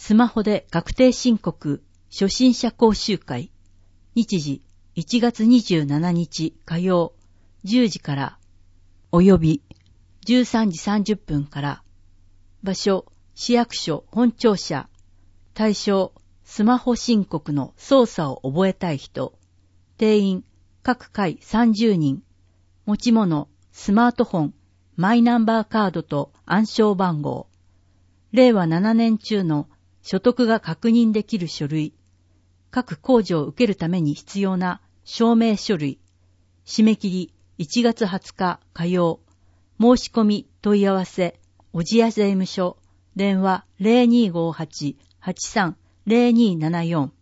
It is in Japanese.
スマホで確定申告初心者講習会。日時1月27日火曜10時から及び13時30分から。場所市役所本庁舎。対象スマホ申告の操作を覚えたい人。定員各回30人。持ち物スマートフォン、マイナンバーカードと暗証番号。令和7年中の所得が確認できる書類。各控除を受けるために必要な証明書類。締め切り1月20日火曜。申し込み問い合わせ、小千谷税務署。電話 0258-830274。